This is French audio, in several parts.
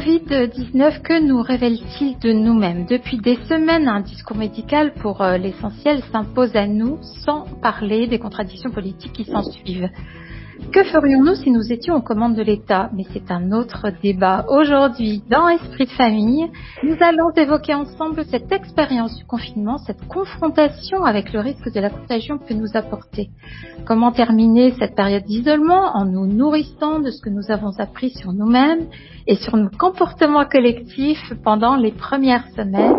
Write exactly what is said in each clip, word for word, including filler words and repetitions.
covid dix-neuf, que nous révèle-t-il de nous-mêmes? Depuis des semaines, un discours médical pour euh, l'essentiel s'impose à nous, sans parler des contradictions politiques qui s'en suivent. Que ferions-nous si nous étions aux commandes de l'État? Mais c'est un autre débat. Aujourd'hui, dans Esprit de famille, nous allons évoquer ensemble cette expérience du confinement, cette confrontation avec le risque de la contagion peut nous apporter. Comment terminer cette période d'isolement en nous nourrissant de ce que nous avons appris sur nous-mêmes et sur nos comportements collectifs pendant les premières semaines.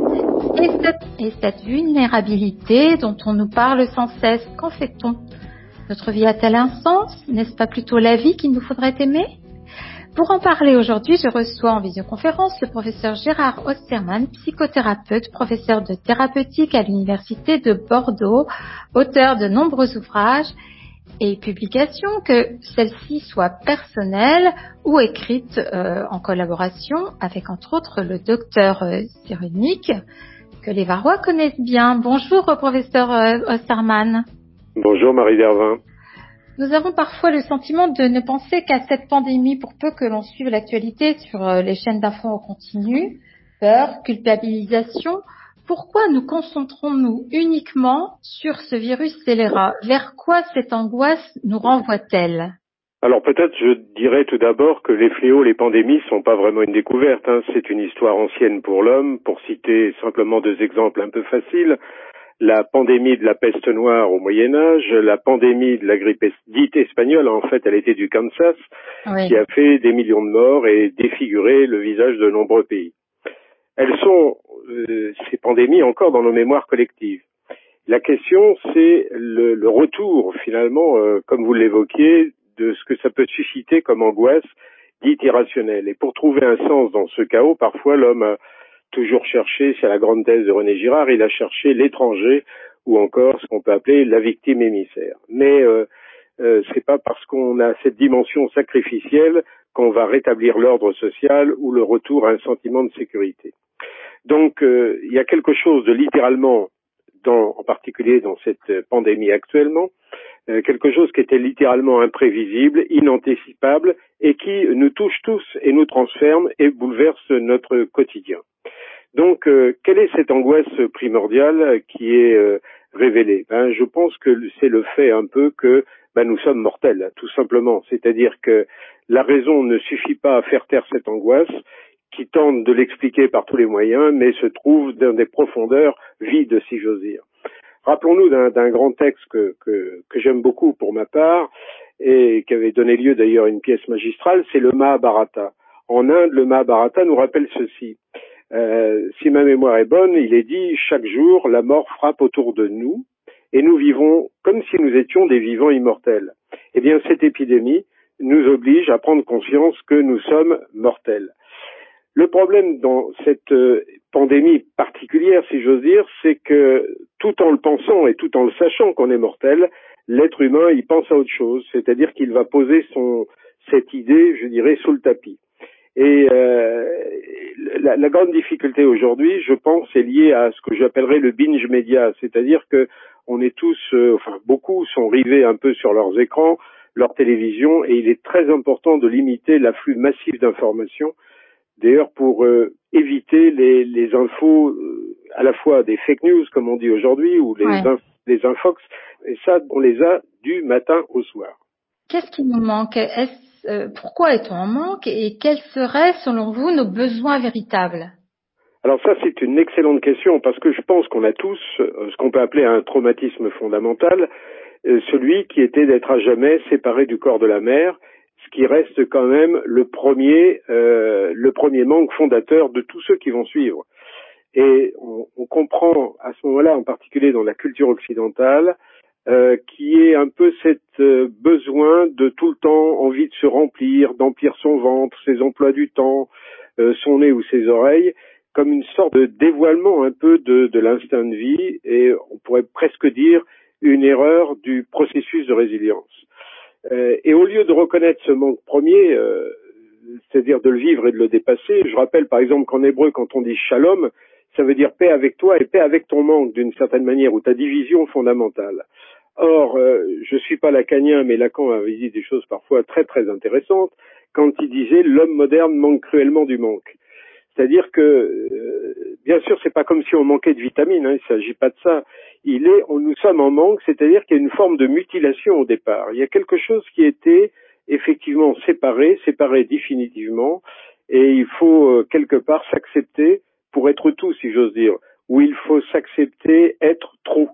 Et cette, et cette vulnérabilité dont on nous parle sans cesse, qu'en fait-on? Notre vie a-t-elle un sens? N'est-ce pas plutôt la vie qu'il nous faudrait aimer? Pour en parler aujourd'hui, je reçois en visioconférence le professeur Gérard Osterman, psychothérapeute, professeur de thérapeutique à l'Université de Bordeaux, auteur de nombreux ouvrages et publications, que celles-ci soient personnelles ou écrites euh, en collaboration avec entre autres le docteur euh, Cyrulnik, que les Varois connaissent bien. Bonjour professeur euh, Osterman. Bonjour Marie Dervin. Nous avons parfois le sentiment de ne penser qu'à cette pandémie pour peu que l'on suive l'actualité sur les chaînes d'infos en continu. Peur, culpabilisation. Pourquoi nous concentrons-nous uniquement sur ce virus scélérat? Vers quoi cette angoisse nous renvoie-t-elle? Alors peut-être je dirais tout d'abord que les fléaux, les pandémies sont pas vraiment une découverte, hein. C'est une histoire ancienne pour l'homme. Pour citer simplement deux exemples un peu faciles, la pandémie de la peste noire au Moyen-Âge, la pandémie de la grippe es- dite espagnole, en fait elle était du Kansas, Oui. qui a fait des millions de morts et défiguré le visage de nombreux pays. Elles sont, euh, ces pandémies, encore dans nos mémoires collectives. La question, c'est le, le retour, finalement, euh, comme vous l'évoquiez, de ce que ça peut susciter comme angoisse dite irrationnelle. Et pour trouver un sens dans ce chaos, parfois l'homme a toujours cherché, c'est la grande thèse de René Girard, il a cherché l'étranger ou encore ce qu'on peut appeler la victime émissaire. Mais euh, euh, c'est pas parce qu'on a cette dimension sacrificielle qu'on va rétablir l'ordre social ou le retour à un sentiment de sécurité. Donc euh, il y a quelque chose de littéralement, dans, en particulier dans cette pandémie actuellement, euh, quelque chose qui était littéralement imprévisible, inanticipable et qui nous touche tous et nous transforme et bouleverse notre quotidien. Donc, euh, quelle est cette angoisse primordiale qui est euh, révélée? Ben, je pense que c'est le fait un peu que ben, nous sommes mortels, tout simplement. C'est-à-dire que la raison ne suffit pas à faire taire cette angoisse, qui tente de l'expliquer par tous les moyens, mais se trouve dans des profondeurs vides, si j'ose dire. Rappelons-nous d'un, d'un grand texte que, que, que j'aime beaucoup pour ma part, et qui avait donné lieu d'ailleurs à une pièce magistrale, c'est le Mahabharata. En Inde, le Mahabharata nous rappelle ceci. Euh, si ma mémoire est bonne, il est dit chaque jour la mort frappe autour de nous et nous vivons comme si nous étions des vivants immortels. Eh bien, cette épidémie nous oblige à prendre conscience que nous sommes mortels. Le problème dans cette euh, pandémie particulière, si j'ose dire, c'est que tout en le pensant et tout en le sachant qu'on est mortel, l'être humain, il pense à autre chose, c'est-à-dire qu'il va poser son cette idée, je dirais, sous le tapis. Et euh, la, la grande difficulté aujourd'hui, je pense, est liée à ce que j'appellerais le binge média, c'est-à-dire que on est tous, euh, enfin beaucoup sont rivés un peu sur leurs écrans, leur télévision, et il est très important de limiter l'afflux massif d'informations, d'ailleurs pour euh, éviter les, les infos, euh, à la fois des fake news, comme on dit aujourd'hui, ou les, Ouais. inf- les infox, et ça, on les a du matin au soir. Qu'est-ce qui nous manque? Est-ce, euh, pourquoi est-on en manque? Et quels seraient, selon vous, nos besoins véritables? Alors ça, c'est une excellente question parce que je pense qu'on a tous euh, ce qu'on peut appeler un traumatisme fondamental, euh, celui qui était d'être à jamais séparé du corps de la mère, ce qui reste quand même le premier, euh, le premier manque fondateur de tous ceux qui vont suivre. Et on, on comprend à ce moment-là, en particulier dans la culture occidentale, euh, qui est un peu cet euh, besoin de tout le temps envie de se remplir, d'emplir son ventre, ses emplois du temps, euh, son nez ou ses oreilles, comme une sorte de dévoilement un peu de, de l'instinct de vie, et on pourrait presque dire une erreur du processus de résilience. Euh, et au lieu de reconnaître ce manque premier, euh, c'est-à-dire de le vivre et de le dépasser, je rappelle par exemple qu'en hébreu, quand on dit shalom, ça veut dire paix avec toi et paix avec ton manque d'une certaine manière, ou ta division fondamentale. Or, euh, je suis pas lacanien, mais Lacan avait dit des choses parfois très très intéressantes. quand il disait l'homme moderne manque cruellement du manque. C'est-à-dire que, euh, bien sûr, c'est pas comme si on manquait de vitamines, hein, il s'agit pas de ça. Il est, on, nous sommes en manque, c'est-à-dire qu'il y a une forme de mutilation au départ. Il y a quelque chose qui était effectivement séparé, séparé définitivement, et il faut euh, quelque part s'accepter pour être tout, si j'ose dire, ou il faut s'accepter être trop.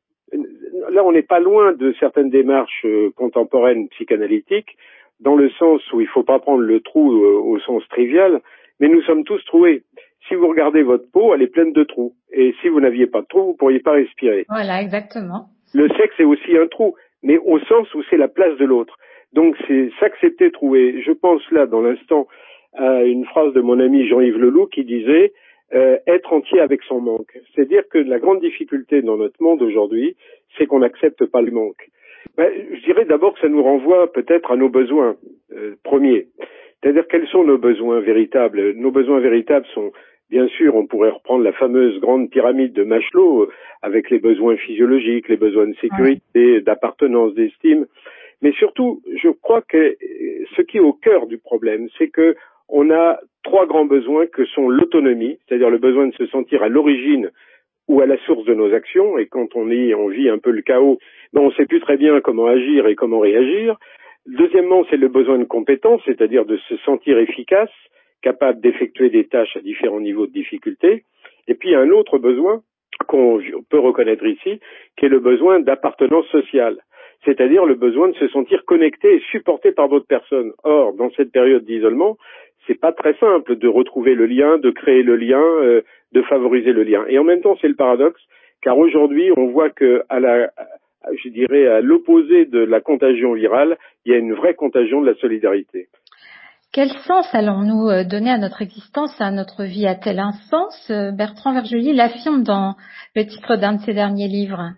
Là, on n'est pas loin de certaines démarches euh, contemporaines psychanalytiques, dans le sens où il ne faut pas prendre le trou euh, au sens trivial, mais nous sommes tous troués. Si vous regardez votre peau, elle est pleine de trous. Et si vous n'aviez pas de trous, vous ne pourriez pas respirer. Voilà, exactement. Le sexe est aussi un trou, mais au sens où c'est la place de l'autre. Donc c'est s'accepter troué. Je pense là, dans l'instant, à une phrase de mon ami Jean-Yves Leloup qui disait euh, « être entier avec son manque ». C'est-à-dire que la grande difficulté dans notre monde aujourd'hui, c'est qu'on n'accepte pas le manque. Ben, je dirais d'abord que ça nous renvoie peut-être à nos besoins euh, premiers. C'est-à-dire quels sont nos besoins véritables. Nos besoins véritables sont, bien sûr, on pourrait reprendre la fameuse grande pyramide de Maslow euh, avec les besoins physiologiques, les besoins de sécurité, ouais. d'appartenance, d'estime. Mais surtout, je crois que ce qui est au cœur du problème, c'est que on a trois grands besoins que sont l'autonomie, c'est-à-dire le besoin de se sentir à l'origine ou à la source de nos actions, et quand on est, on vit un peu le chaos, ben on ne sait plus très bien comment agir et comment réagir. Deuxièmement, c'est le besoin de compétence, c'est-à-dire de se sentir efficace, capable d'effectuer des tâches à différents niveaux de difficulté. Et puis, il y a un autre besoin qu'on peut reconnaître ici, qui est le besoin d'appartenance sociale, c'est-à-dire le besoin de se sentir connecté et supporté par d'autres personnes. Or, dans cette période d'isolement, c'est pas très simple de retrouver le lien, de créer le lien, euh, de favoriser le lien. Et en même temps, c'est le paradoxe, car aujourd'hui, on voit que à la, je dirais, à l'opposé de la contagion virale, il y a une vraie contagion de la solidarité. Quel sens allons-nous donner à notre existence, à notre vie? A-t-elle un sens? Bertrand Vergely l'affirme dans le titre d'un de ses derniers livres.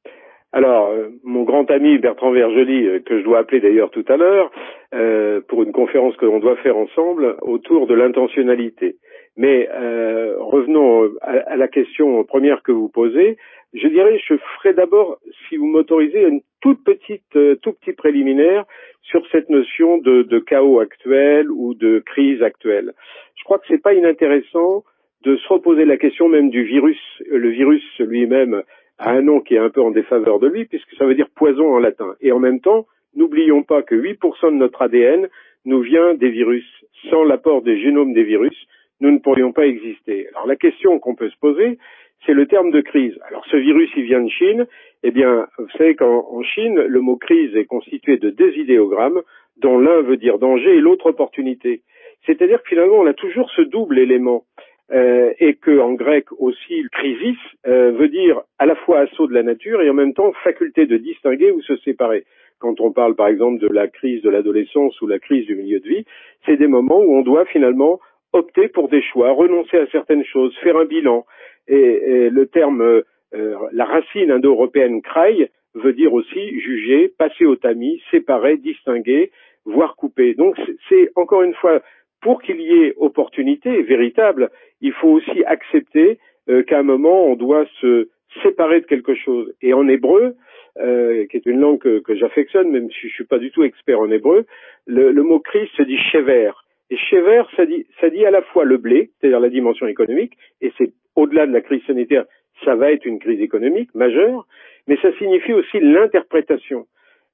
Alors, euh, mon grand ami Bertrand Vergely, euh, que je dois appeler d'ailleurs tout à l'heure, euh, pour une conférence que l'on doit faire ensemble autour de l'intentionnalité. Mais euh, revenons à, à la question première que vous posez. Je dirais, je ferai d'abord, si vous m'autorisez, une toute petite, euh, tout petit préliminaire sur cette notion de, de chaos actuel ou de crise actuelle. Je crois que c'est pas inintéressant de se reposer la question même du virus. Le virus lui-même a un nom qui est un peu en défaveur de lui, puisque ça veut dire poison en latin. Et en même temps, n'oublions pas que huit pour cent de notre A D N nous vient des virus. Sans l'apport des génomes des virus, nous ne pourrions pas exister. Alors la question qu'on peut se poser, c'est le terme de crise. Alors ce virus, il vient de Chine. Eh bien, vous savez qu'en en Chine, le mot crise est constitué de deux idéogrammes, dont l'un veut dire danger et l'autre opportunité. C'est-à-dire que finalement, on a toujours ce double élément. Euh, et que en grec aussi, crisis euh, veut dire à la fois assaut de la nature et en même temps faculté de distinguer ou se séparer. Quand on parle par exemple de la crise de l'adolescence ou la crise du milieu de vie, c'est des moments où on doit finalement opter pour des choix, renoncer à certaines choses, faire un bilan. Et, et le terme, euh, la racine indo-européenne kraï veut dire aussi juger, passer au tamis, séparer, distinguer, voire couper. Donc c'est, c'est encore une fois, pour qu'il y ait opportunité véritable, il faut aussi accepter euh, qu'à un moment, on doit se séparer de quelque chose. Et en hébreu, euh, qui est une langue que, que j'affectionne, même si je suis pas du tout expert en hébreu, le, le mot crise se dit shever. Et shever, ça dit, ça dit à la fois le blé, c'est-à-dire la dimension économique, et c'est au-delà de la crise sanitaire, ça va être une crise économique majeure, mais ça signifie aussi l'interprétation.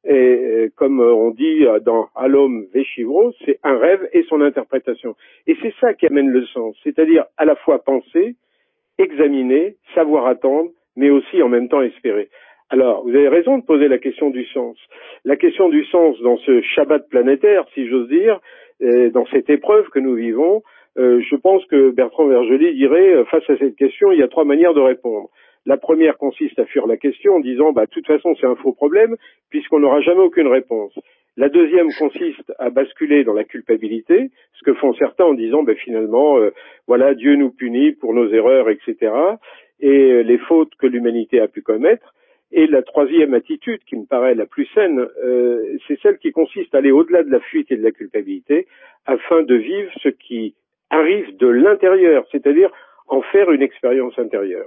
Et comme on dit dans Alom Veshivro, c'est un rêve et son interprétation. Et c'est ça qui amène le sens, c'est-à-dire à la fois penser, examiner, savoir attendre, mais aussi en même temps espérer. Alors, vous avez raison de poser la question du sens. La question du sens dans ce Shabbat planétaire, si j'ose dire, dans cette épreuve que nous vivons, euh, je pense que Bertrand Vergely dirait, face à cette question, il y a trois manières de répondre. La première consiste à fuir la question en disant, bah, de toute façon, c'est un faux problème, puisqu'on n'aura jamais aucune réponse. La deuxième consiste à basculer dans la culpabilité, ce que font certains en disant, bah, finalement, euh, voilà, Dieu nous punit pour nos erreurs, et cetera, et euh, les fautes que l'humanité a pu commettre. Et la troisième attitude, qui me paraît la plus saine, euh, c'est celle qui consiste à aller au-delà de la fuite et de la culpabilité, afin de vivre ce qui arrive de l'intérieur, c'est-à-dire en faire une expérience intérieure.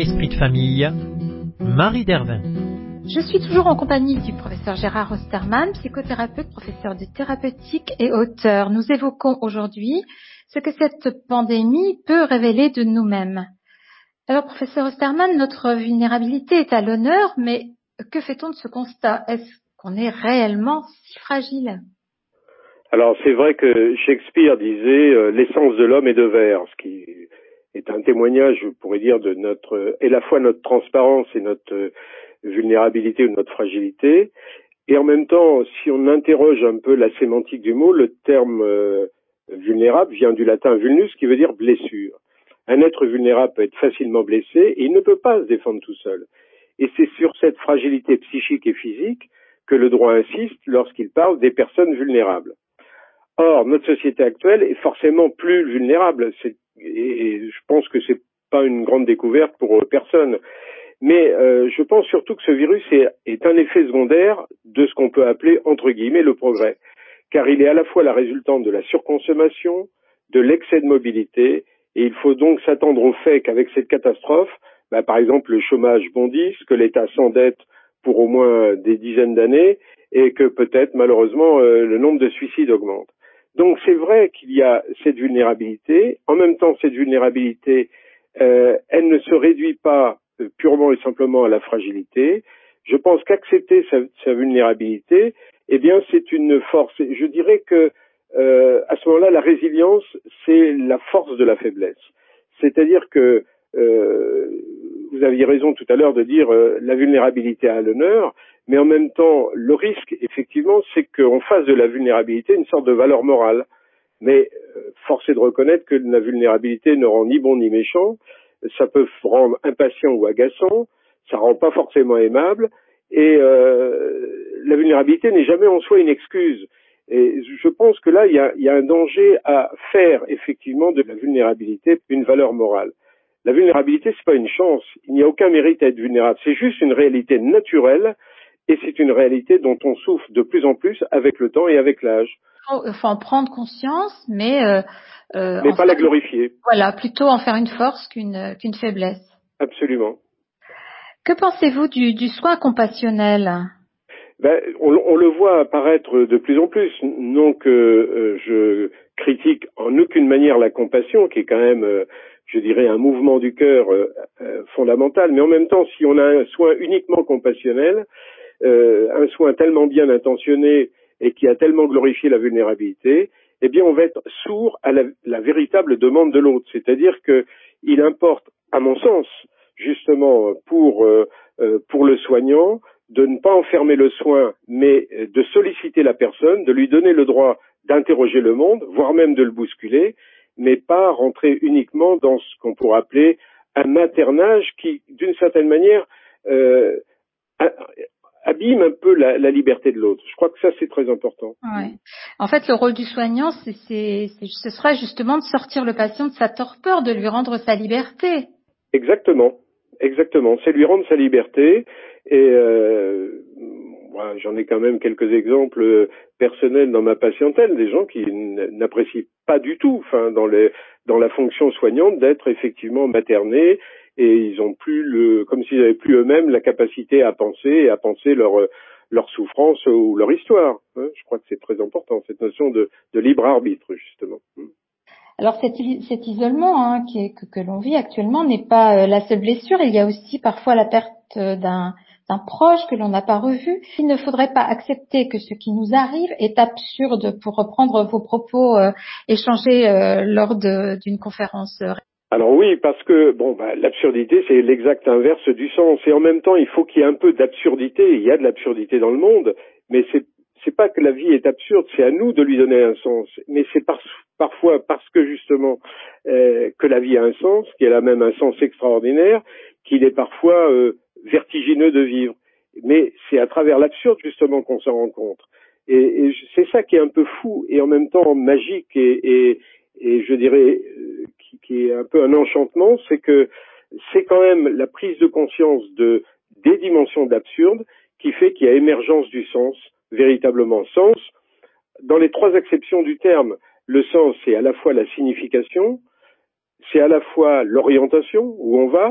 Esprit de famille, Marie Dervin. Je suis toujours en compagnie du professeur Gérard Osterman, psychothérapeute, professeur de thérapeutique et auteur. Nous évoquons aujourd'hui ce que cette pandémie peut révéler de nous-mêmes. Alors, professeur Osterman, notre vulnérabilité est à l'honneur, mais que fait-on de ce constat? Est-ce qu'on est réellement si fragile? Alors, c'est vrai que Shakespeare disait euh, « l'essence de l'homme est de verre », ce qui est un témoignage, je pourrais dire, de notre, et à la fois notre transparence et notre euh, vulnérabilité ou notre fragilité. Et en même temps, si on interroge un peu la sémantique du mot, le terme euh, vulnérable vient du latin vulnus, qui veut dire blessure. Un être vulnérable peut être facilement blessé et il ne peut pas se défendre tout seul. Et c'est sur cette fragilité psychique et physique que le droit insiste lorsqu'il parle des personnes vulnérables. Or, notre société actuelle est forcément plus vulnérable. C'est, et je pense que c'est pas une grande découverte pour personne. Mais euh, je pense surtout que ce virus est, est un effet secondaire de ce qu'on peut appeler, entre guillemets, le progrès. Car il est à la fois la résultante de la surconsommation, de l'excès de mobilité, et il faut donc s'attendre au fait qu'avec cette catastrophe, bah, par exemple, le chômage bondisse, que l'État s'endette pour au moins des dizaines d'années, et que peut-être, malheureusement, euh, le nombre de suicides augmente. Donc c'est vrai qu'il y a cette vulnérabilité. En même temps, cette vulnérabilité, euh, elle ne se réduit pas euh, purement et simplement à la fragilité. Je pense qu'accepter sa, sa vulnérabilité, eh bien, c'est une force. Je dirais que euh, à ce moment-là, la résilience, c'est la force de la faiblesse. C'est-à-dire que euh, vous aviez raison tout à l'heure de dire euh, la vulnérabilité à l'honneur. Mais en même temps, le risque, effectivement, c'est qu'on fasse de la vulnérabilité une sorte de valeur morale. Mais euh, force est de reconnaître que la vulnérabilité ne rend ni bon ni méchant. Ça peut rendre impatient ou agaçant. Ça rend pas forcément aimable. Et euh, la vulnérabilité n'est jamais en soi une excuse. Et je pense que là, il y a, il y a un danger à faire effectivement de la vulnérabilité une valeur morale. La vulnérabilité, c'est pas une chance. Il n'y a aucun mérite à être vulnérable. C'est juste une réalité naturelle. Et c'est une réalité dont on souffre de plus en plus avec le temps et avec l'âge. Il faut en prendre conscience, mais euh, euh, mais pas la glorifier. Voilà, plutôt en faire une force qu'une qu'une faiblesse. Absolument. Que pensez-vous du, du soin compassionnel? Ben, on, on le voit apparaître de plus en plus. Non que euh, je critique en aucune manière la compassion, qui est quand même, euh, je dirais, un mouvement du cœur euh, euh, fondamental. Mais en même temps, si on a un soin uniquement compassionnel, Euh, un soin tellement bien intentionné et qui a tellement glorifié la vulnérabilité, eh bien on va être sourd à la, la véritable demande de l'autre. C'est-à-dire que il importe, à mon sens, justement pour euh, euh, pour le soignant, de ne pas enfermer le soin, mais de solliciter la personne, de lui donner le droit d'interroger le monde, voire même de le bousculer, mais pas rentrer uniquement dans ce qu'on pourrait appeler un maternage qui, d'une certaine manière, euh, abîme un peu la, la liberté de l'autre. Je crois que ça, c'est très important. Ouais. En fait, le rôle du soignant, c'est, c'est, c'est, ce serait justement de sortir le patient de sa torpeur, de lui rendre sa liberté. Exactement. Exactement. C'est lui rendre sa liberté. Et euh, moi, j'en ai quand même quelques exemples personnels dans ma patientèle, des gens qui n'apprécient pas du tout, enfin, dans, les, dans la fonction soignante, d'être effectivement maternés. Et ils ont plus le, comme s'ils avaient plus eux-mêmes la capacité à penser et à penser leur leur souffrance ou leur histoire. Je crois que c'est très important, cette notion de, de libre arbitre, justement. Alors cet, cet isolement hein, qui est, que, que l'on vit actuellement n'est pas euh, la seule blessure. Il y a aussi parfois la perte d'un, d'un proche que l'on n'a pas revu. Il ne faudrait pas accepter que ce qui nous arrive est absurde, pour reprendre vos propos euh, échangés euh, lors de, d'une conférence. Alors oui, parce que bon, bah, l'absurdité, c'est l'exact inverse du sens. Et en même temps, il faut qu'il y ait un peu d'absurdité. Il y a de l'absurdité dans le monde, mais c'est c'est pas que la vie est absurde, c'est à nous de lui donner un sens. Mais c'est par, parfois parce que justement euh, que la vie a un sens, qu'elle a même un sens extraordinaire, qu'il est parfois euh, vertigineux de vivre. Mais c'est à travers l'absurde justement qu'on s'en rend compte. Et, et c'est ça qui est un peu fou et en même temps magique et, et, et je dirais euh, qui, qui est un peu un enchantement, c'est que c'est quand même la prise de conscience de des dimensions d'absurde qui fait qu'il y a émergence du sens, véritablement sens. Dans les trois acceptions du terme, le sens, c'est à la fois la signification, c'est à la fois l'orientation, où on va,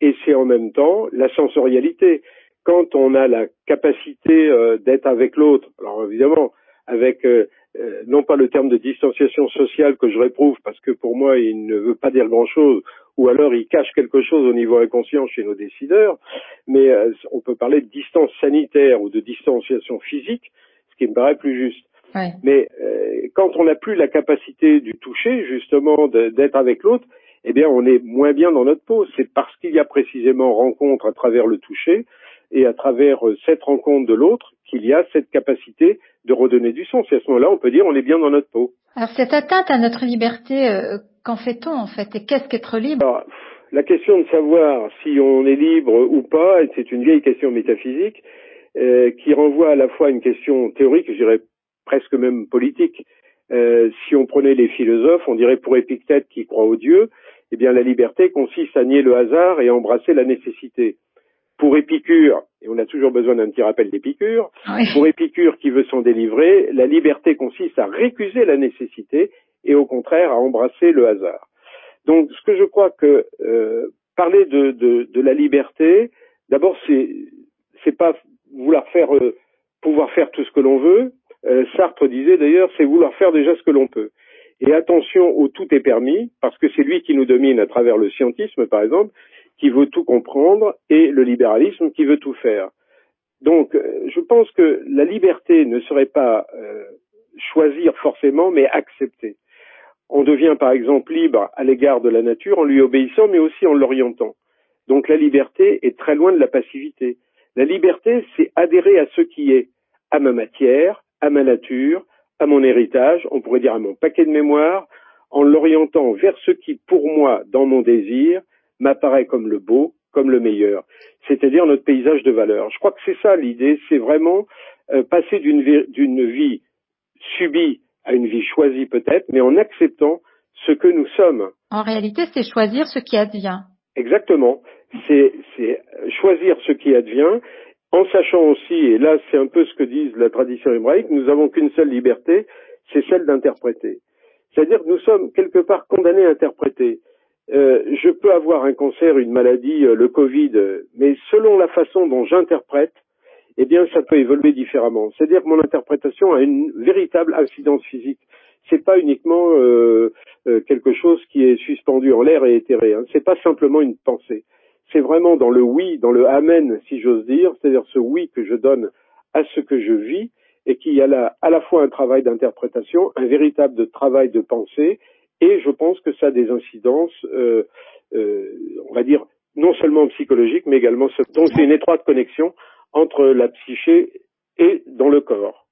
et c'est en même temps la sensorialité. Quand on a la capacité euh, d'être avec l'autre, alors évidemment, avec euh, euh, non pas le terme de distanciation sociale que je réprouve, parce que pour moi, il ne veut pas dire grand-chose, ou alors il cache quelque chose au niveau inconscient chez nos décideurs, mais euh, on peut parler de distance sanitaire ou de distanciation physique, ce qui me paraît plus juste. Ouais. Mais euh, quand on n'a plus la capacité du toucher, justement, de, d'être avec l'autre, eh bien, on est moins bien dans notre peau. C'est parce qu'il y a précisément rencontre à travers le toucher et à travers euh, cette rencontre de l'autre qu'il y a cette capacité de redonner du sens. Et à ce moment-là, on peut dire on est bien dans notre peau. Alors, cette atteinte à notre liberté, euh, qu'en fait-on en fait? Et qu'est-ce qu'être libre? Alors, la question de savoir si on est libre ou pas, c'est une vieille question métaphysique euh, qui renvoie à la fois à une question théorique, je dirais presque même politique. Euh, si on prenait les philosophes, on dirait pour Épictète qui croit au Dieu, eh bien la liberté consiste à nier le hasard et à embrasser la nécessité. Pour Épicure, et on a toujours besoin d'un petit rappel d'Épicure, Oui. pour Épicure qui veut s'en délivrer, la liberté consiste à récuser la nécessité et au contraire à embrasser le hasard. Donc ce que je crois que euh, parler de, de, de la liberté, d'abord c'est c'est pas vouloir faire euh, pouvoir faire tout ce que l'on veut. Euh, Sartre disait d'ailleurs, c'est vouloir faire déjà ce que l'on peut. Et attention au tout est permis, parce que c'est lui qui nous domine à travers le scientisme, par exemple, qui veut tout comprendre, et le libéralisme qui veut tout faire. Donc, euh, je pense que la liberté ne serait pas euh, choisir forcément, mais accepter. On devient, par exemple, libre à l'égard de la nature en lui obéissant, mais aussi en l'orientant. Donc, la liberté est très loin de la passivité. La liberté, c'est adhérer à ce qui est, à ma matière, à ma nature, à mon héritage, on pourrait dire à mon paquet de mémoire, en l'orientant vers ce qui, pour moi, dans mon désir, m'apparaît comme le beau, comme le meilleur, c'est-à-dire notre paysage de valeurs. Je crois que c'est ça l'idée, c'est vraiment euh, passer d'une vie, d'une vie subie à une vie choisie peut-être, mais en acceptant ce que nous sommes. En réalité, c'est choisir ce qui advient. Exactement, c'est, c'est choisir ce qui advient, en sachant aussi, et là c'est un peu ce que dit la tradition hébraïque, nous n'avons qu'une seule liberté, c'est celle d'interpréter. C'est-à-dire que nous sommes quelque part condamnés à interpréter. Euh, je peux avoir un cancer, une maladie, euh, le Covid, euh, mais selon la façon dont j'interprète, eh bien ça peut évoluer différemment. C'est-à-dire que mon interprétation a une véritable incidence physique. C'est pas uniquement euh, euh, quelque chose qui est suspendu en l'air et éthéré. Hein. C'est pas simplement une pensée. C'est vraiment dans le oui, dans le amen, si j'ose dire, c'est-à-dire ce oui que je donne à ce que je vis et qui a là à la fois un travail d'interprétation, un véritable travail de pensée, et je pense que ça a des incidences, euh, euh, on va dire, non seulement psychologiques, mais également... Donc c'est une étroite connexion entre la psyché et dans le corps.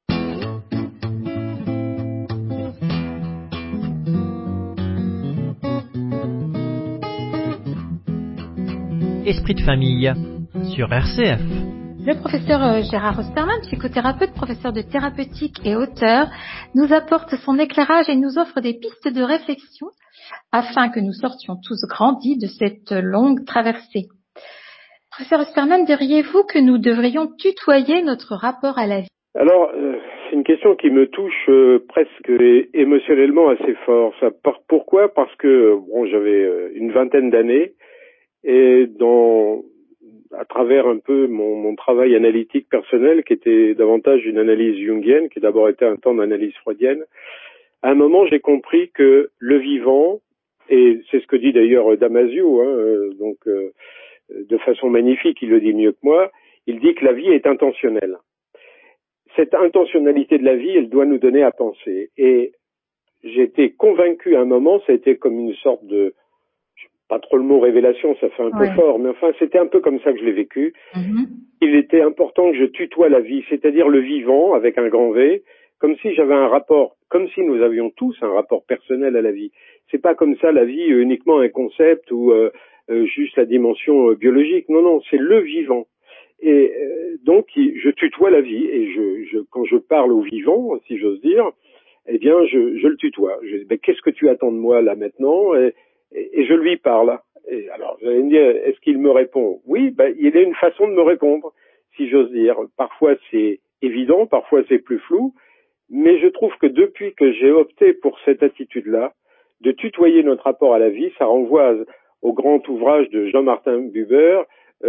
Esprit de famille sur R C F. Le professeur Gérard Osterman, psychothérapeute, professeur de thérapeutique et auteur, nous apporte son éclairage et nous offre des pistes de réflexion afin que nous sortions tous grandis de cette longue traversée. Professeur Osterman, diriez-vous que nous devrions tutoyer notre rapport à la vie? Alors, euh, c'est une question qui me touche euh, presque émotionnellement assez fort. Ça, par, pourquoi? Parce que bon, j'avais euh, une vingtaine d'années et dans à travers un peu mon, mon travail analytique personnel, qui était davantage une analyse jungienne, qui d'abord était un temps d'analyse freudienne, à un moment j'ai compris que le vivant, et c'est ce que dit d'ailleurs Damasio, hein, euh, donc euh, de façon magnifique, il le dit mieux que moi, il dit que la vie est intentionnelle. Cette intentionnalité de la vie, elle doit nous donner à penser. Et j'étais convaincu à un moment, ça a été comme une sorte de, pas trop le mot révélation, ça fait un Ouais. peu fort, mais enfin c'était un peu comme ça que je l'ai vécu. Mm-hmm. Il était important que je tutoie la vie, c'est-à-dire le vivant avec un grand V, comme si j'avais un rapport, comme si nous avions tous un rapport personnel à la vie. C'est pas comme ça la vie euh, uniquement un concept ou euh, euh, juste la dimension euh, biologique. Non, non, c'est le vivant. Et euh, donc je tutoie la vie et je, je quand je parle au vivant, si j'ose dire, eh bien je, je le tutoie. Je dis ben, qu'est-ce que tu attends de moi là maintenant? Et, et, et je lui parle. Et alors, vous allez me dire, est-ce qu'il me répond? Oui, ben, il a une façon de me répondre, si j'ose dire. Parfois, c'est évident, parfois, c'est plus flou. Mais je trouve que depuis que j'ai opté pour cette attitude-là, de tutoyer notre rapport à la vie, ça renvoie au grand ouvrage de Jean-Martin Buber,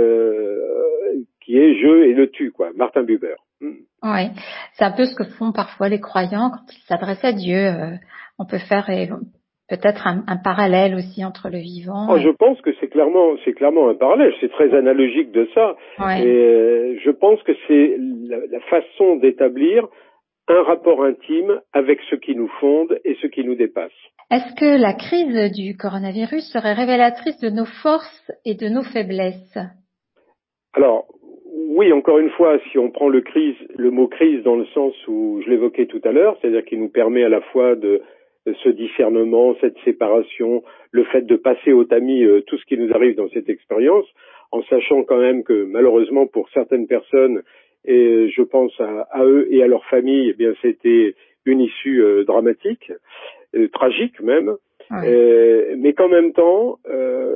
euh, qui est Je et le tu, quoi, Martin Buber. Oui, c'est un peu ce que font parfois les croyants quand ils s'adressent à Dieu. Euh, on peut faire euh, peut-être un, un parallèle aussi entre le vivant. Oh, et... je pense que c'est clairement, c'est clairement un parallèle. C'est très analogique de ça. Ouais. Et euh, je pense que c'est la, la façon d'établir un rapport intime avec ce qui nous fonde et ce qui nous dépasse. Est-ce que la crise du coronavirus serait révélatrice de nos forces et de nos faiblesses? Alors, oui, encore une fois, si on prend le crise, le mot crise dans le sens où je l'évoquais tout à l'heure, c'est-à-dire qu'il nous permet à la fois de, de ce discernement, cette séparation, le fait de passer au tamis euh, tout ce qui nous arrive dans cette expérience, en sachant quand même que malheureusement pour certaines personnes, et je pense à, à eux et à leur famille, eh bien c'était une issue euh, dramatique, euh, tragique même, Ouais. euh, mais qu'en même temps, euh,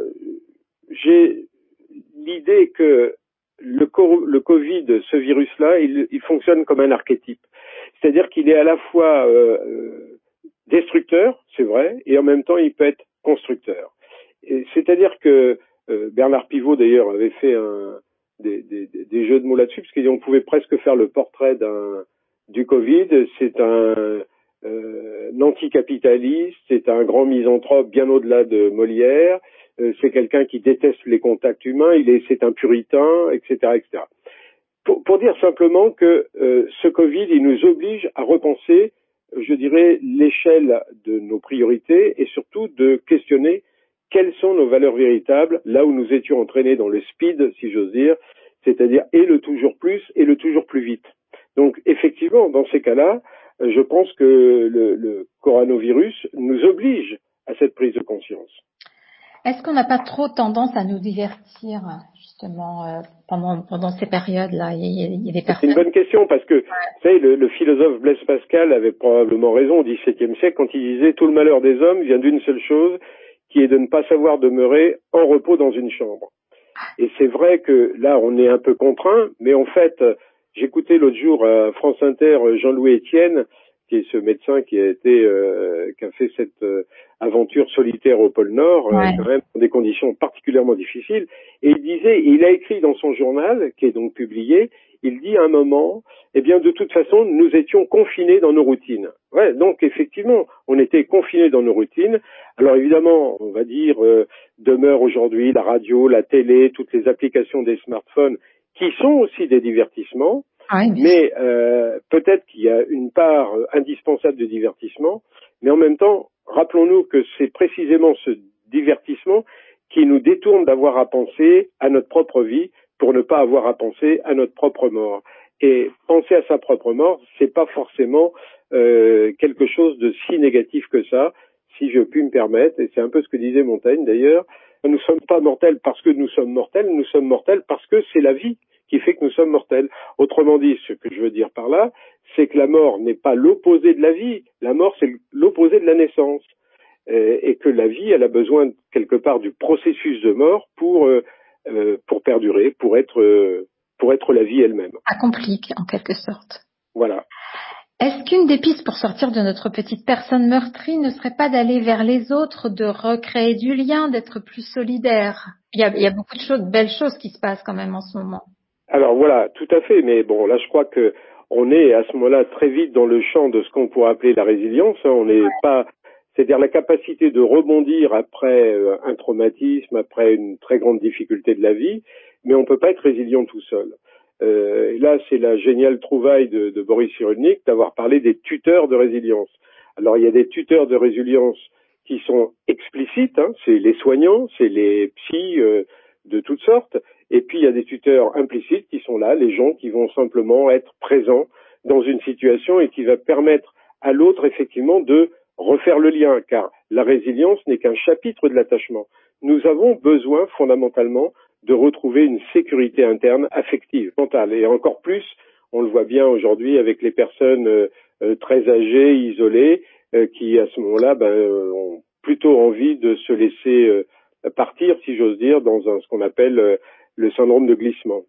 j'ai l'idée que le, le Covid, ce virus-là, il, il fonctionne comme un archétype. C'est-à-dire qu'il est à la fois euh, destructeur, c'est vrai, et en même temps il peut être constructeur. Et c'est-à-dire que euh, Bernard Pivot d'ailleurs avait fait un, des, des, des jeux de mots là-dessus, parce qu'on pouvait presque faire le portrait d'un du Covid. C'est un, euh, un anticapitaliste, c'est un grand misanthrope bien au-delà de Molière. Euh, c'est quelqu'un qui déteste les contacts humains, il est, c'est un puritain, et cetera, et cetera. Pour, pour dire simplement que euh, ce Covid, il nous oblige à repenser, je dirais, l'échelle de nos priorités et surtout de questionner quelles sont nos valeurs véritables, là où nous étions entraînés dans le speed, si j'ose dire, c'est-à-dire et le toujours plus et le toujours plus vite. Donc effectivement, dans ces cas-là, je pense que le, le coronavirus nous oblige à cette prise de conscience. Est-ce qu'on n'a pas trop tendance à nous divertir justement euh, pendant pendant ces périodes-là? Il y a, il y a des personnes... C'est une bonne question parce que, vous savez, le, le philosophe Blaise Pascal avait probablement raison au dix-septième siècle quand il disait « Tout le malheur des hommes vient d'une seule chose, qui est de ne pas savoir demeurer en repos dans une chambre. » Et c'est vrai que là, on est un peu contraint, mais en fait, j'écoutais l'autre jour à France Inter Jean-Louis Etienne, qui est ce médecin qui a été, euh, qui a fait cette euh, aventure solitaire au pôle Nord, Ouais. euh, quand même dans des conditions particulièrement difficiles. Et il disait, et il a écrit dans son journal, qui est donc publié, il dit à un moment, eh bien, de toute façon, nous étions confinés dans nos routines. Ouais, donc effectivement, on était confinés dans nos routines. Alors évidemment, on va dire, euh, demeure aujourd'hui la radio, la télé, toutes les applications des smartphones, qui sont aussi des divertissements. Oui, mais euh, peut-être qu'il y a une part euh, indispensable de divertissement, mais en même temps, rappelons-nous que c'est précisément ce divertissement qui nous détourne d'avoir à penser à notre propre vie pour ne pas avoir à penser à notre propre mort. Et penser à sa propre mort, c'est pas forcément euh, quelque chose de si négatif que ça, si je puis me permettre, et c'est un peu ce que disait Montaigne d'ailleurs, nous ne sommes pas mortels parce que nous sommes mortels, nous sommes mortels parce que c'est la vie qui fait que nous sommes mortels. Autrement dit, ce que je veux dire par là, c'est que la mort n'est pas l'opposé de la vie. La mort, c'est l'opposé de la naissance. Euh, et que la vie, elle a besoin quelque part du processus de mort pour euh, euh, pour perdurer, pour être euh, pour être la vie elle-même. accompli en quelque sorte. Voilà. Est-ce qu'une des pistes pour sortir de notre petite personne meurtrie ne serait pas d'aller vers les autres, de recréer du lien, d'être plus solidaire? Il y a, il y a beaucoup de choses, de belles choses qui se passent quand même en ce moment. Alors voilà, tout à fait, mais bon, là je crois que on est à ce moment-là très vite dans le champ de ce qu'on pourrait appeler la résilience. On n'est pas, c'est-à-dire la capacité de rebondir après euh, un traumatisme, après une très grande difficulté de la vie, mais on peut pas être résilient tout seul. Euh, et là, c'est la géniale trouvaille de, de Boris Cyrulnik d'avoir parlé des tuteurs de résilience. Alors, il y a des tuteurs de résilience qui sont explicites, hein, c'est les soignants, c'est les psys euh, de toutes sortes, et puis il y a des tuteurs implicites qui sont là, les gens qui vont simplement être présents dans une situation et qui va permettre à l'autre effectivement de refaire le lien, car la résilience n'est qu'un chapitre de l'attachement. Nous avons besoin fondamentalement de retrouver une sécurité interne affective, mentale, et encore plus, on le voit bien aujourd'hui avec les personnes euh, euh, très âgées, isolées, euh, qui à ce moment-là ben, euh, ont plutôt envie de se laisser euh, partir, si j'ose dire, dans un, ce qu'on appelle euh, le syndrome de glissement.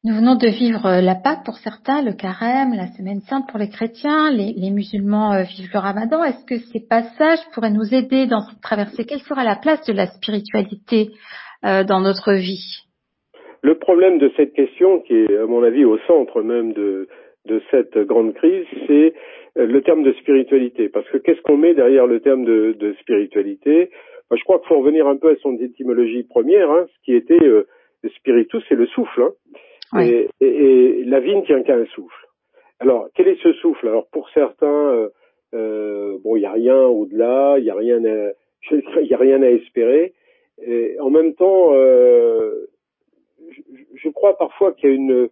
Nous venons de vivre la Pâque pour certains, le Carême, la Semaine Sainte pour les chrétiens, les, les musulmans euh, vivent le Ramadan. Est-ce que ces passages pourraient nous aider dans cette traversée? Quelle sera la place de la spiritualité euh, dans notre vie? Le problème de cette question, qui est à mon avis au centre même de, de cette grande crise, c'est le terme de spiritualité. Parce que qu'est-ce qu'on met derrière le terme de, de spiritualité? Moi, je crois qu'il faut revenir un peu à son étymologie première, hein, ce qui était euh, le spiritus, c'est le souffle. Hein. Ouais. Et, et, et la vie ne tient qu'à un souffle. Alors, quel est ce souffle? Alors, pour certains, euh, euh, bon, il n'y a rien au-delà, il n'y a rien à, il y a rien à espérer. Et en même temps, euh, je, je crois parfois qu'il y a une,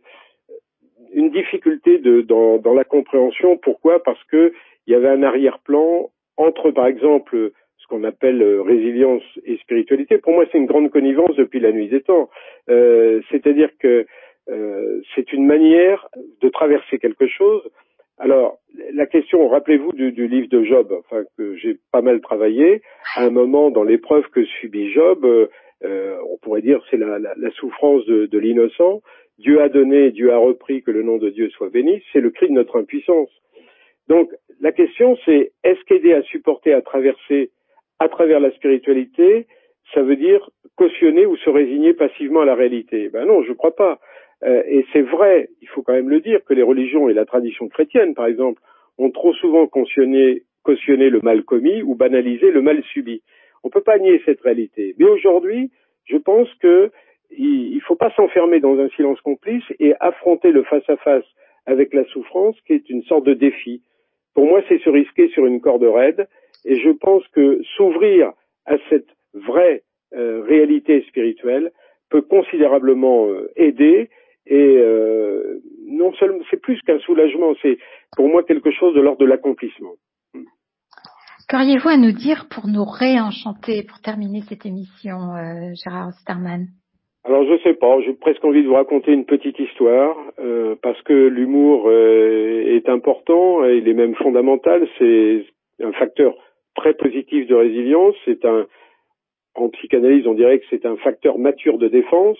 une difficulté de, dans, dans la compréhension. Pourquoi? Parce que il y avait un arrière-plan entre, par exemple, ce qu'on appelle résilience et spiritualité. Pour moi, c'est une grande connivence depuis la nuit des temps. Euh, c'est-à-dire que euh, c'est une manière de traverser quelque chose. Alors, la question, rappelez-vous du, du livre de Job, enfin que j'ai pas mal travaillé. À un moment, dans l'épreuve que subit Job, euh, on pourrait dire c'est la, la, la souffrance de, de l'innocent. Dieu a donné, Dieu a repris, que le nom de Dieu soit béni. C'est le cri de notre impuissance. Donc, la question, c'est est-ce qu'aider à supporter, à traverser, à travers la spiritualité, ça veut dire cautionner ou se résigner passivement à la réalité? Ben non, je ne crois pas. Euh, et c'est vrai, il faut quand même le dire, que les religions et la tradition chrétienne, par exemple, ont trop souvent cautionné, cautionné le mal commis ou banalisé le mal subi. On ne peut pas nier cette réalité. Mais aujourd'hui, je pense que il ne faut pas s'enfermer dans un silence complice et affronter le face-à-face avec la souffrance, qui est une sorte de défi. Pour moi, c'est se risquer sur une corde raide, et je pense que s'ouvrir à cette vraie euh, réalité spirituelle peut considérablement euh, aider, et euh, non seulement, c'est plus qu'un soulagement, c'est pour moi quelque chose de l'ordre de l'accomplissement. Qu'auriez-vous à nous dire pour nous réenchanter, pour terminer cette émission, euh, Gérard Osterman? Alors je sais pas, j'ai presque envie de vous raconter une petite histoire, euh, parce que l'humour euh, est important, et il est même fondamental, c'est un facteur très positif de résilience, c'est un, en psychanalyse on dirait que c'est un facteur mature de défense,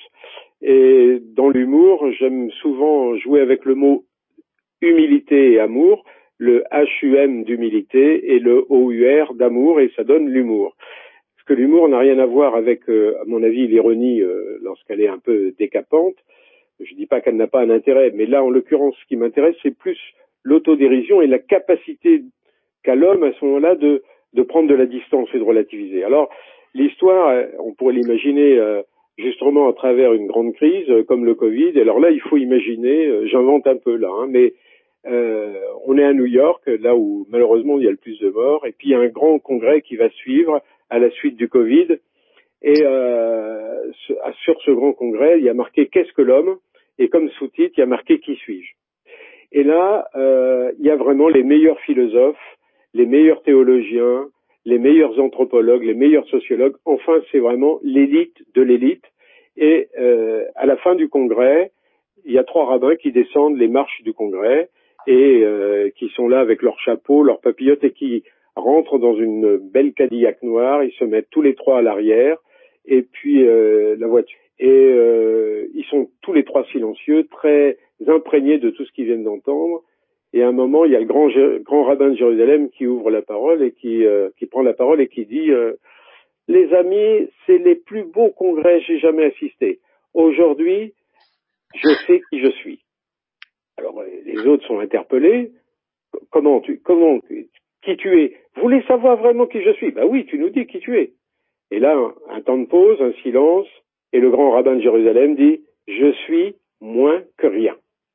et dans l'humour j'aime souvent jouer avec le mot humilité et amour, le H U M d'humilité et le O U R d'amour, et ça donne l'humour. Parce que l'humour n'a rien à voir avec, euh, à mon avis, l'ironie euh, lorsqu'elle est un peu décapante. Je dis pas qu'elle n'a pas un intérêt, mais là, en l'occurrence, ce qui m'intéresse, c'est plus l'autodérision et la capacité qu'a l'homme à ce moment-là de, de prendre de la distance et de relativiser. Alors, l'histoire, on pourrait l'imaginer euh, justement à travers une grande crise euh, comme le Covid. Et alors là, il faut imaginer, euh, j'invente un peu là, hein, mais euh, on est à New York, là où malheureusement il y a le plus de morts, et puis il y a un grand congrès qui va suivre à la suite du Covid, et euh, sur ce grand congrès, il y a marqué « Qu'est-ce que l'homme ?» et comme sous-titre, il y a marqué « Qui suis-je ?» Et là, euh, il y a vraiment les meilleurs philosophes, les meilleurs théologiens, les meilleurs anthropologues, les meilleurs sociologues. Enfin, c'est vraiment l'élite de l'élite. Et euh, à la fin du congrès, il y a trois rabbins qui descendent les marches du congrès et euh, qui sont là avec leur chapeau, leurs papillotes, et qui rentrent dans une belle Cadillac noire. Ils se mettent tous les trois à l'arrière, et puis euh, la voiture. Et euh, ils sont tous les trois silencieux, très imprégnés de tout ce qu'ils viennent d'entendre. Et à un moment, il y a le grand, grand rabbin de Jérusalem qui ouvre la parole et qui, euh, qui prend la parole et qui dit euh, « Les amis, c'est les plus beaux congrès que j'ai jamais assistés. Aujourd'hui, je sais qui je suis. » Alors les autres sont interpellés. « Comment tu, comment, qui tu es? Vous voulez savoir vraiment qui je suis? » « Ben oui, tu nous dis qui tu es. » Et là, un, un temps de pause, un silence, et le grand rabbin de Jérusalem dit « Je suis moins que rien. »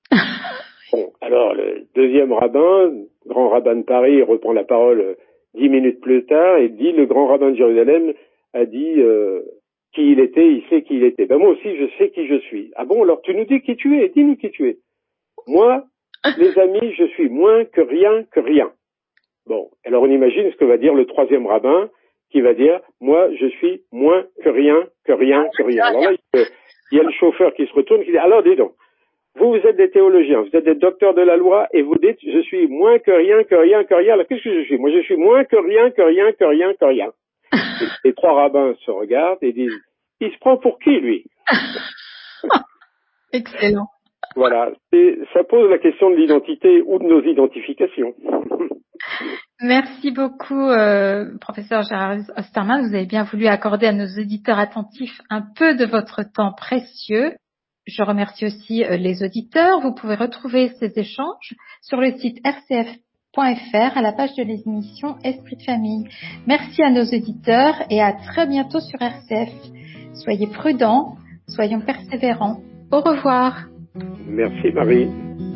Bon, alors le deuxième rabbin, grand rabbin de Paris, reprend la parole dix minutes plus tard et dit « Le grand rabbin de Jérusalem a dit euh, qui il était, il sait qui il était. » Ben moi aussi, je sais qui je suis. « Ah bon, alors tu nous dis qui tu es, dis-nous qui tu es. » « Moi, les amis, je suis moins que rien que rien. » Bon, alors on imagine ce que va dire le troisième rabbin, qui va dire « Moi, je suis moins que rien, que rien, que rien. » Alors là, il y a le chauffeur qui se retourne, qui dit « Alors, dis donc, vous, vous êtes des théologiens, vous êtes des docteurs de la loi, et vous dites « Je suis moins que rien, que rien, que rien. » Alors, qu'est-ce que je suis? Moi, je suis moins que rien, que rien, que rien, que rien. Et les trois rabbins se regardent et disent « Il se prend pour qui, lui ?» Excellent. Voilà, et ça pose la question de l'identité ou de nos identifications. Merci beaucoup, euh, professeur Gérard Osterman. Vous avez bien voulu accorder à nos auditeurs attentifs un peu de votre temps précieux. Je remercie aussi euh, les auditeurs. Vous pouvez retrouver ces échanges sur le site r c f point f r à la page de l'émission Esprit de famille. Merci à nos auditeurs et à très bientôt sur R C F. Soyez prudents, soyons persévérants. Au revoir. Merci Marie.